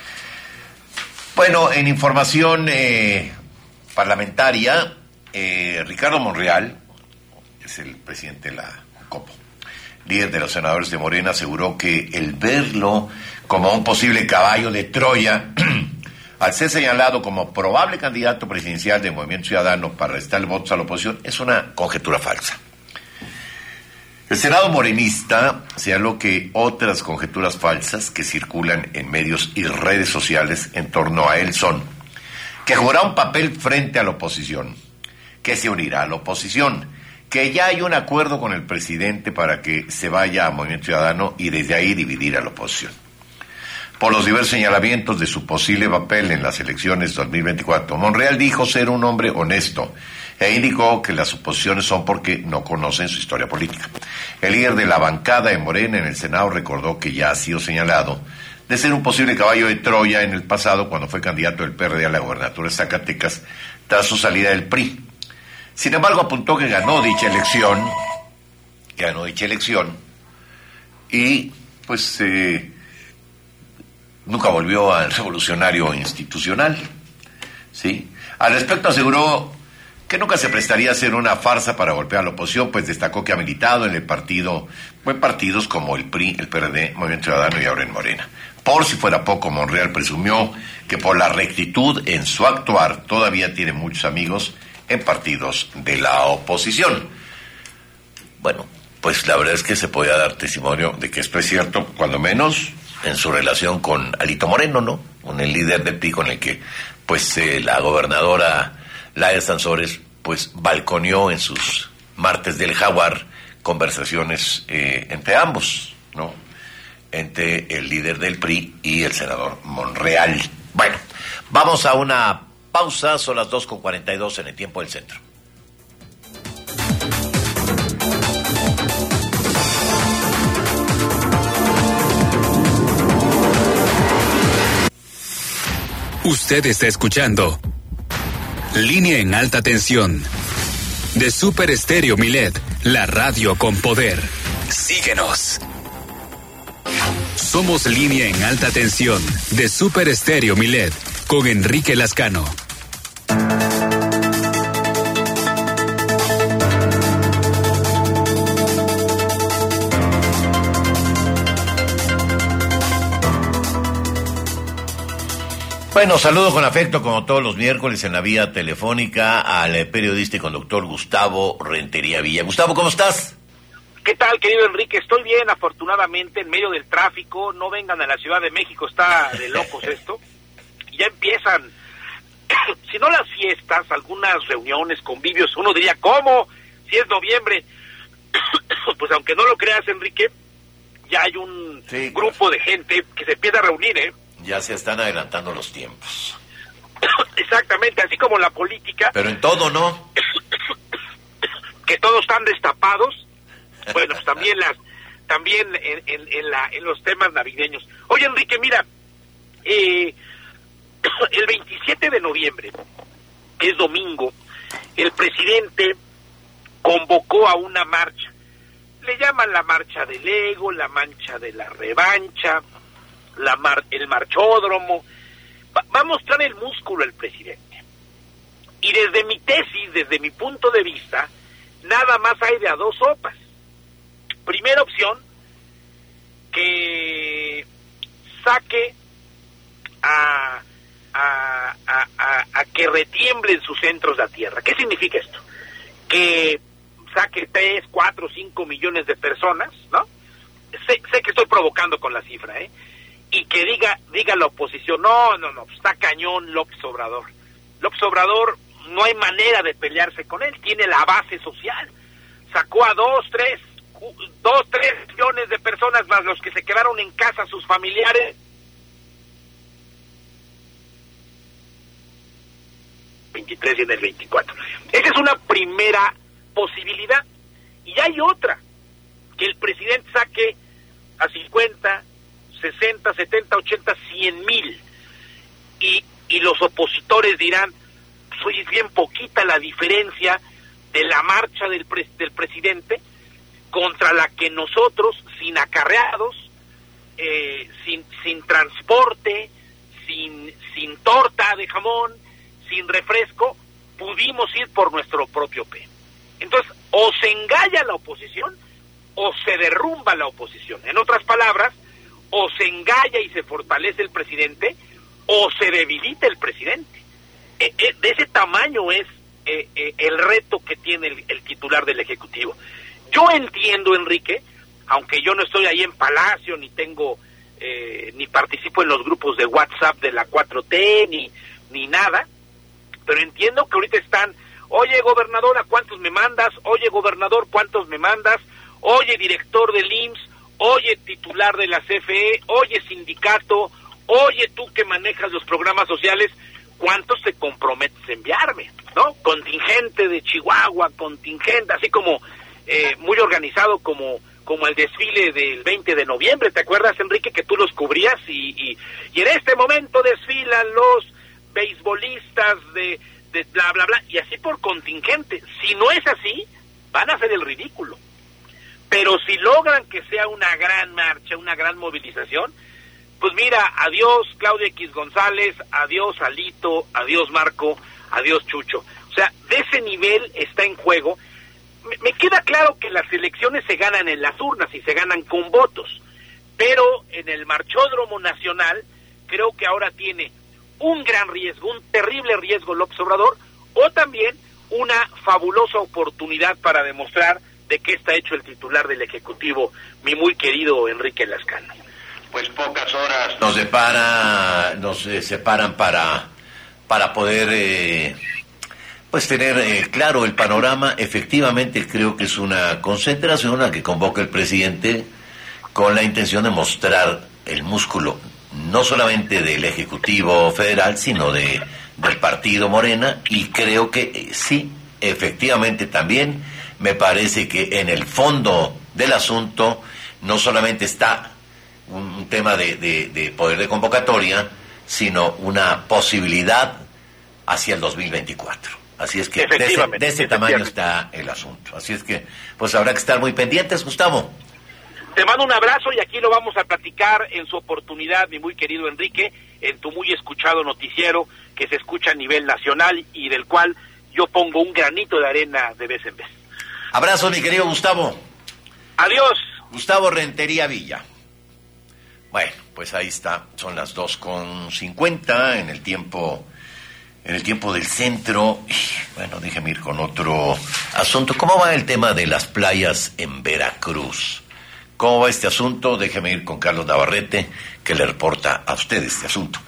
Bueno, en información eh, parlamentaria, eh, Ricardo Monreal, es el presidente de la COPO, líder de los senadores de Morena, aseguró que el verlo como un posible caballo de Troya, al ser señalado como probable candidato presidencial del Movimiento Ciudadano para restar votos a la oposición, es una conjetura falsa. El Senado morenista señaló que otras conjeturas falsas que circulan en medios y redes sociales en torno a él son que jugará un papel frente a la oposición, que se unirá a la oposición, que ya hay un acuerdo con el presidente para que se vaya a Movimiento Ciudadano y desde ahí dividir a la oposición. Por los diversos señalamientos de su posible papel en las elecciones dos mil veinticuatro, Monreal dijo ser un hombre honesto e indicó que las oposiciones son porque no conocen su historia política. El líder de la bancada de Morena en el Senado recordó que ya ha sido señalado de ser un posible caballo de Troya en el pasado cuando fue candidato del P R D a la gobernatura de Zacatecas tras su salida del P R I. Sin embargo, apuntó que ganó dicha elección, que ganó dicha elección y pues eh, nunca volvió al revolucionario institucional, ¿sí? Al respecto aseguró que nunca se prestaría a hacer una farsa para golpear a la oposición, pues destacó que ha militado en el partido, en partidos como el P R I, el P R D, Movimiento Ciudadano y ahora en Morena. Por si fuera poco, Monreal presumió que por la rectitud en su actuar todavía tiene muchos amigos en partidos de la oposición. Bueno, pues la verdad es que se podía dar testimonio de que esto es cierto, cuando menos en su relación con Alito Moreno, ¿no? Con el líder del P R I, con el que pues eh, la gobernadora Laida Sansores pues balconeó en sus martes del Jaguar conversaciones eh, entre ambos, ¿no? Entre el líder del P R I y el senador Monreal. Bueno, vamos a una pausa, son las dos con cuarenta y dos en el tiempo del centro. Usted está escuchando Línea en Alta Tensión de Super Estéreo Milet, la radio con poder. Síguenos. Somos Línea en Alta Tensión de Super Estéreo Milet con Enrique Lascano. Bueno, saludo con afecto, como todos los miércoles, en la vía telefónica al periodista y conductor Gustavo Rentería Villa. Gustavo, ¿cómo estás? ¿Qué tal, querido Enrique? Estoy bien, afortunadamente, en medio del tráfico. No vengan a la Ciudad de México, está de locos esto. Ya empiezan, si no las fiestas, algunas reuniones, convivios. Uno diría, ¿cómo? Si es noviembre. Pues aunque no lo creas, Enrique, ya hay un sí, grupo de gente que se empieza a reunir, ¿eh? Ya se están adelantando los tiempos. Exactamente, así como la política. Pero en todo, ¿no? Que todos están destapados. Bueno, pues también las, también en, en, en, la, en los temas navideños. Oye, Enrique, mira, eh, el veintisiete de noviembre, que es domingo, el presidente convocó a una marcha. Le llaman la marcha del ego, la marcha de la revancha, la mar, el marchódromo. Va, va a mostrar el músculo el presidente. Y desde mi tesis, desde mi punto de vista, nada más hay de a dos sopas. Primera opción, que saque a, a, a, a, a que retiemblen sus centros la tierra. ¿Qué significa esto? Que saque tres, cuatro, cinco millones de personas, ¿no? Sé, sé que estoy provocando con la cifra, ¿eh? y que diga diga la oposición, no, no, no, está cañón López Obrador. López Obrador no hay manera de pelearse con él, tiene la base social, sacó a dos, tres, dos, tres millones de personas más los que se quedaron en casa, sus familiares. veintitrés y en el veinticuatro. Esa es una primera posibilidad. Y hay otra, que el presidente saque a cincuenta, sesenta, setenta, ochenta, cien mil. Y, y los opositores dirán, soy bien poquita la diferencia de la marcha del, pre- del presidente contra la que nosotros, sin acarreados, eh, sin, sin transporte, sin, sin torta de jamón, sin refresco, pudimos ir por nuestro propio pie. Entonces, o se engalla la oposición, o se derrumba la oposición. En otras palabras, o se engalla y se fortalece el presidente, o se debilita el presidente. Eh, eh, de ese tamaño es eh, eh, el reto que tiene el, el titular del Ejecutivo. Yo entiendo, Enrique, aunque yo no estoy ahí en Palacio, ni tengo, eh, ni participo en los grupos de WhatsApp de la cuatro T, ni, ni nada, pero entiendo que ahorita están, oye, gobernador, ¿a cuántos me mandas? Oye, gobernador, ¿cuántos me mandas? Oye, director del I M S S, oye, titular de la C F E, oye, sindicato, oye, tú que manejas los programas sociales, ¿cuántos te comprometes a enviarme? ¿No? Contingente de Chihuahua, contingente, así como eh, muy organizado como como el desfile del veinte de noviembre, ¿te acuerdas, Enrique, que tú los cubrías? Y, y, y en este momento desfilan los beisbolistas de, de bla, bla, bla, y así por contingente. Si no es así, van a hacer el ridículo. Pero si logran que sea una gran marcha, una gran movilización, pues mira, adiós Claudia X González, adiós Alito, adiós Marco, adiós Chucho. O sea, de ese nivel está en juego. Me, me queda claro que las elecciones se ganan en las urnas y se ganan con votos, pero en el marchódromo nacional creo que ahora tiene un gran riesgo, un terrible riesgo López Obrador, o también una fabulosa oportunidad para demostrar de qué está hecho el titular del Ejecutivo, mi muy querido Enrique Lascano. Pues pocas horas nos separa, nos eh, separan para, para poder eh, pues tener eh, claro el panorama. Efectivamente creo que es una concentración a que convoca el presidente con la intención de mostrar el músculo no solamente del Ejecutivo Federal, sino de del partido Morena, y creo que eh, sí, efectivamente también me parece que en el fondo del asunto no solamente está un, un tema de, de, de poder de convocatoria, sino una posibilidad hacia el dos mil veinticuatro. Así es que de ese, de ese tamaño está el asunto. Así es que pues habrá que estar muy pendientes, Gustavo. Te mando un abrazo y aquí lo vamos a platicar en su oportunidad, mi muy querido Enrique, en tu muy escuchado noticiero que se escucha a nivel nacional y del cual yo pongo un granito de arena de vez en vez. Abrazo, mi querido Gustavo. Adiós. Gustavo Rentería Villa. Bueno, pues ahí está, son las dos con cincuenta en el tiempo, en el tiempo del centro. Y, bueno, déjeme ir con otro asunto. ¿Cómo va el tema de las playas en Veracruz? ¿Cómo va este asunto? Déjeme ir con Carlos Navarrete, que le reporta a usted este asunto.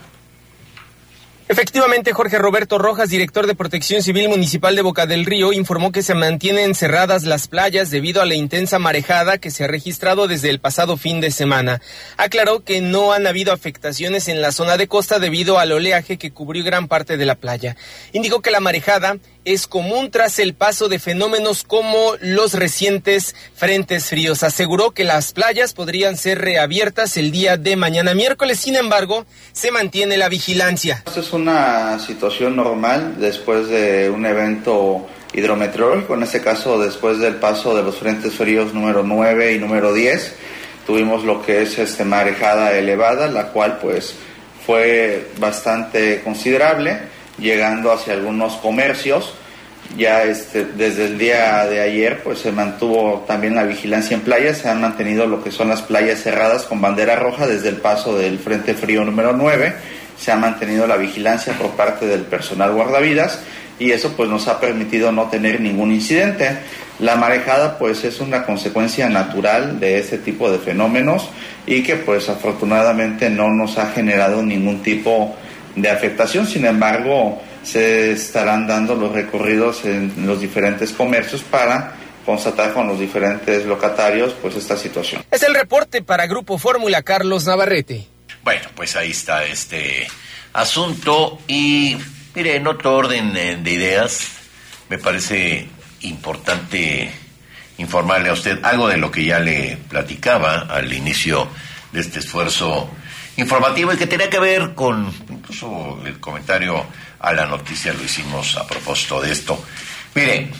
Efectivamente, Jorge Roberto Rojas, director de Protección Civil Municipal de Boca del Río, informó que se mantienen cerradas las playas debido a la intensa marejada que se ha registrado desde el pasado fin de semana. Aclaró que no han habido afectaciones en la zona de costa debido al oleaje que cubrió gran parte de la playa. Indicó que la marejada es común tras el paso de fenómenos como los recientes frentes fríos. Aseguró que las playas podrían ser reabiertas el día de mañana miércoles, sin embargo, se mantiene la vigilancia. Esta es una situación normal después de un evento hidrometeorológico, en este caso después del paso de los frentes fríos número nueve y número diez, tuvimos lo que es este marejada elevada, la cual pues fue bastante considerable, llegando hacia algunos comercios. Ya este, desde el día de ayer pues se mantuvo también la vigilancia en playas, se han mantenido lo que son las playas cerradas con bandera roja desde el paso del frente frío número nueve, se ha mantenido la vigilancia por parte del personal guardavidas y eso pues nos ha permitido no tener ningún incidente. La marejada pues es una consecuencia natural de este tipo de fenómenos y que pues afortunadamente no nos ha generado ningún tipo de afectación. Sin embargo, se estarán dando los recorridos en los diferentes comercios para constatar con los diferentes locatarios pues esta situación. Es el reporte para Grupo Fórmula, Carlos Navarrete. Bueno, pues ahí está este asunto y mire, en otro orden de ideas, me parece importante informarle a usted algo de lo que ya le platicaba al inicio de este esfuerzo informativo y que tenía que ver con, incluso el comentario a la noticia lo hicimos a propósito de esto. Mire,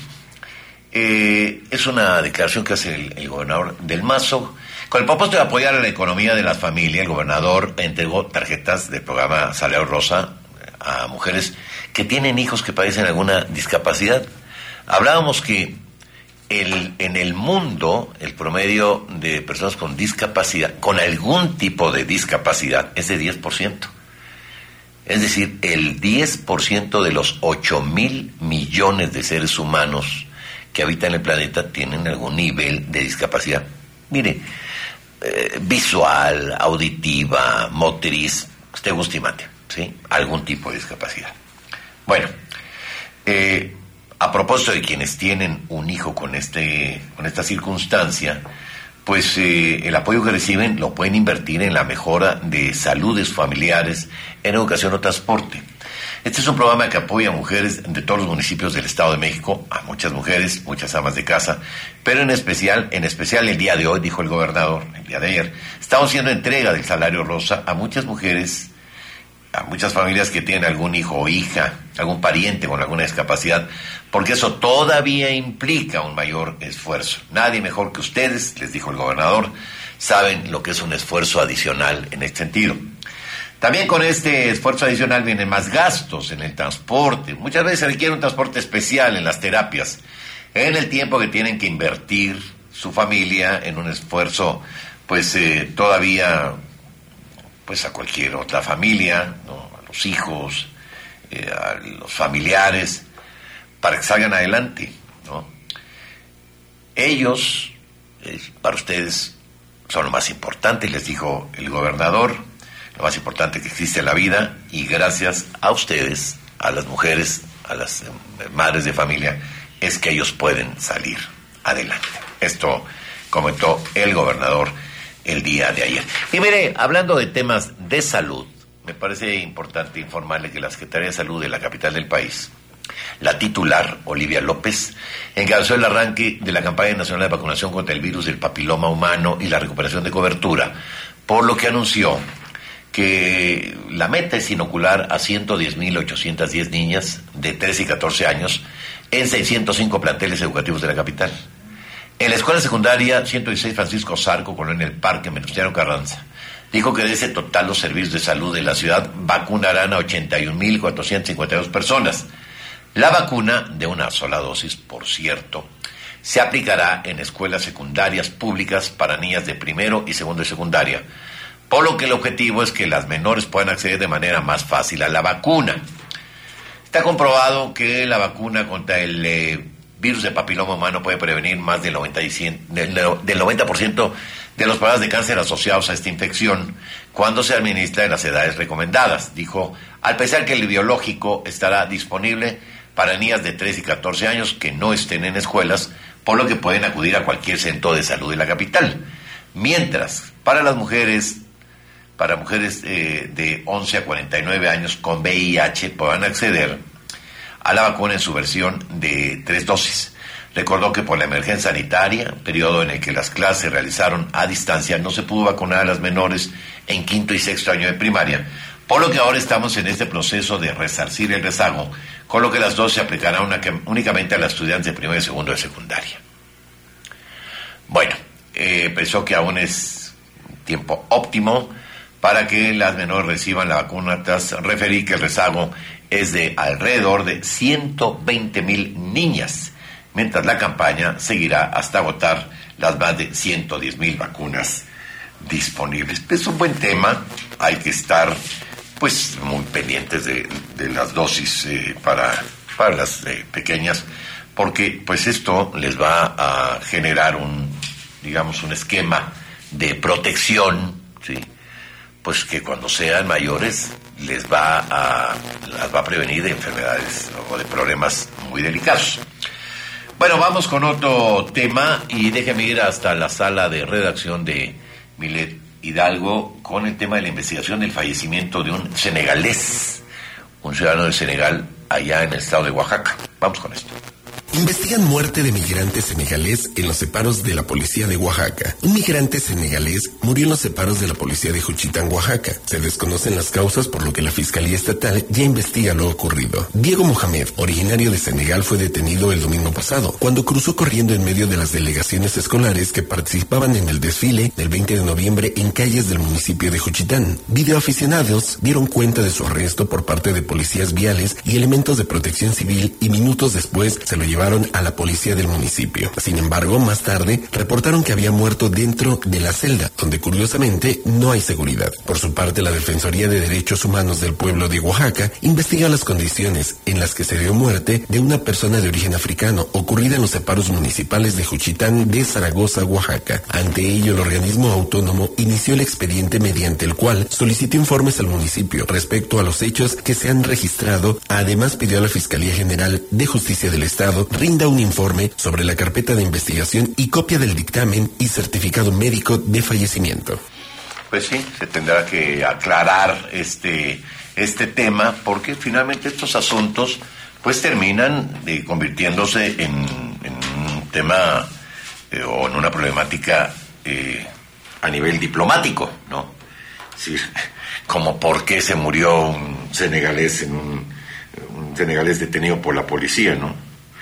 eh, es una declaración que hace el, el gobernador del Mazo. Con el propósito de apoyar a la economía de las familias, el gobernador entregó tarjetas del programa Salario Rosa a mujeres que tienen hijos que padecen alguna discapacidad. Hablábamos que el, en el mundo el promedio de personas con discapacidad, con algún tipo de discapacidad, es de diez por ciento. Es decir, el diez por ciento de los ocho mil millones de seres humanos que habitan el planeta tienen algún nivel de discapacidad. Mire, eh, visual, auditiva, motriz, usted guste y mate, ¿sí? Algún tipo de discapacidad. Bueno, eh, a propósito de quienes tienen un hijo con este con esta circunstancia, pues eh, el apoyo que reciben lo pueden invertir en la mejora de saludes familiares, en educación o transporte. Este es un programa que apoya a mujeres de todos los municipios del Estado de México, a muchas mujeres, muchas amas de casa, pero en especial, en especial el día de hoy, dijo el gobernador, el día de ayer, estamos haciendo entrega del Salario Rosa a muchas mujeres, a muchas familias que tienen algún hijo o hija, algún pariente con alguna discapacidad, porque eso todavía implica un mayor esfuerzo. Nadie mejor que ustedes, les dijo el gobernador, saben lo que es un esfuerzo adicional en este sentido. También con este esfuerzo adicional vienen más gastos en el transporte. Muchas veces se requiere un transporte especial en las terapias, en el tiempo que tienen que invertir su familia en un esfuerzo, pues eh, todavía, pues a cualquier otra familia, ¿no? A los hijos, eh, a los familiares, para que salgan adelante, ¿no? Ellos, eh, para ustedes, son lo más importante, les dijo el gobernador. Lo más importante que existe en la vida, y gracias a ustedes, a las mujeres, a las madres de familia, es que ellos pueden salir adelante. Esto comentó el gobernador el día de ayer. Y mire, hablando de temas de salud, me parece importante informarle que la Secretaría de Salud de la capital del país, la titular, Olivia López, encabezó el arranque de la campaña nacional de vacunación contra el virus del papiloma humano y la recuperación de cobertura, por lo que anunció que la meta es inocular a ciento diez mil ochocientas diez niñas de trece y catorce años en seiscientos cinco planteles educativos de la capital. En la escuela secundaria ciento dieciséis Francisco Zarco, Colonia El Parque, Venustiano Carranza, dijo que de ese total los servicios de salud de la ciudad vacunarán a ochenta y un mil cuatrocientas cincuenta y dos personas. La vacuna, de una sola dosis, por cierto, se aplicará en escuelas secundarias públicas para niñas de primero y segundo de secundaria, por lo que el objetivo es que las menores puedan acceder de manera más fácil a la vacuna. Está comprobado que la vacuna contra el eh, virus de papiloma humano puede prevenir más del noventa por ciento de los problemas de cáncer asociados a esta infección cuando se administra en las edades recomendadas. Dijo, al pesar que el biológico estará disponible para niñas de tres y catorce años que no estén en escuelas, por lo que pueden acudir a cualquier centro de salud de la capital. Mientras, para las mujeres... Para mujeres eh, de once a cuarenta y nueve años con V I H podrán acceder a la vacuna en su versión de tres dosis. Recordó que por la emergencia sanitaria, periodo en el que las clases se realizaron a distancia, no se pudo vacunar a las menores en quinto y sexto año de primaria, por lo que ahora estamos en este proceso de resarcir el rezago, con lo que las dosis se aplicarán una, únicamente a las estudiantes de primero y segundo de secundaria. Bueno, eh, pensó que aún es tiempo óptimo para que las menores reciban la vacuna, tras referir que el rezago es de alrededor de ciento veinte mil niñas, mientras la campaña seguirá hasta agotar las más de ciento diez mil vacunas disponibles. Es un buen tema, hay que estar pues muy pendientes de, de las dosis eh, para, para las eh, pequeñas, porque pues esto les va a generar un, digamos, un esquema de protección, ¿sí? Pues que cuando sean mayores les va a, las va a prevenir de enfermedades o de problemas muy delicados. Bueno, vamos con otro tema y déjeme ir hasta la sala de redacción de Milet Hidalgo con el tema de la investigación del fallecimiento de un senegalés, un ciudadano de Senegal allá en el estado de Oaxaca. Vamos con esto. Investigan muerte de migrante senegalés en los separos de la policía de Oaxaca. Un migrante senegalés murió en los separos de la policía de Juchitán, Oaxaca. Se desconocen las causas, por lo que la Fiscalía Estatal ya investiga lo ocurrido. Diego Mohamed, originario de Senegal, fue detenido el domingo pasado, cuando cruzó corriendo en medio de las delegaciones escolares que participaban en el desfile del veinte de noviembre en calles del municipio de Juchitán. Videoaficionados dieron cuenta de su arresto por parte de policías viales y elementos de protección civil y minutos después se lo llevaron a la policía del municipio. Sin embargo, más tarde reportaron que había muerto dentro de la celda, donde curiosamente no hay seguridad. Por su parte, la Defensoría de Derechos Humanos del pueblo de Oaxaca investiga las condiciones en las que se dio muerte de una persona de origen africano ocurrida en los separos municipales de Juchitán de Zaragoza, Oaxaca. Ante ello, el organismo autónomo inició el expediente mediante el cual solicitó informes al municipio respecto a los hechos que se han registrado. Además, pidió a la Fiscalía General de Justicia del Estado rinda un informe sobre la carpeta de investigación y copia del dictamen y certificado médico de fallecimiento. Pues sí, se tendrá que aclarar este, este tema, porque finalmente estos asuntos pues terminan eh, convirtiéndose en, en un tema eh, o en una problemática eh, a nivel diplomático, ¿no? Sí, como por qué se murió un senegalés en un, un senegalés detenido por la policía, ¿no?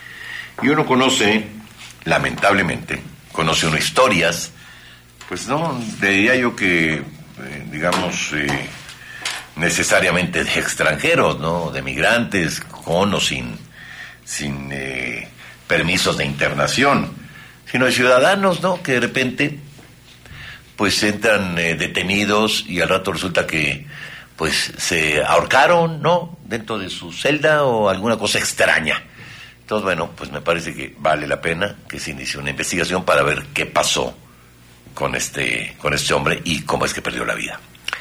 Y uno conoce, lamentablemente, conoce uno historias, pues no, diría yo que, eh, digamos, eh, necesariamente de extranjeros, ¿no? De migrantes, con o sin, sin eh, permisos de internación, sino de ciudadanos, ¿no? Que de repente, pues entran eh, detenidos y al rato resulta que, pues, se ahorcaron, ¿no? Dentro de su celda o alguna cosa extraña. Entonces, bueno, pues me parece que vale la pena que se inicie una investigación para ver qué pasó con este, con este hombre y cómo es que perdió la vida.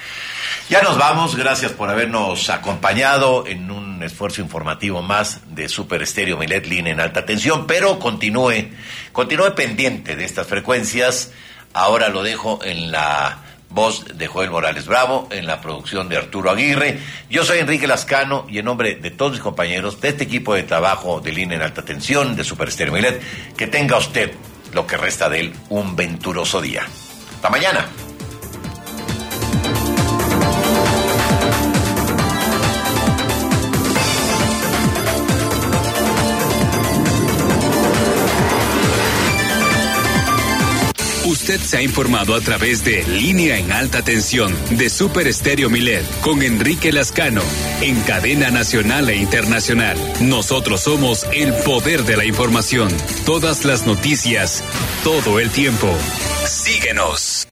Ya nos vamos, gracias por habernos acompañado en un esfuerzo informativo más de Super Estéreo Milet, línea en alta tensión, pero continúe, continúe pendiente de estas frecuencias. Ahora lo dejo en la voz de Joel Morales Bravo, en la producción de Arturo Aguirre. Yo soy Enrique Lascano y en nombre de todos mis compañeros de este equipo de trabajo de línea en alta tensión de Super Estéreo Milet, que tenga usted lo que resta de él un venturoso día. Hasta mañana. Usted se ha informado a través de Línea en Alta Tensión de Super Estéreo Milet con Enrique Lascano en cadena nacional e internacional. Nosotros somos el poder de la información. Todas las noticias, todo el tiempo. Síguenos.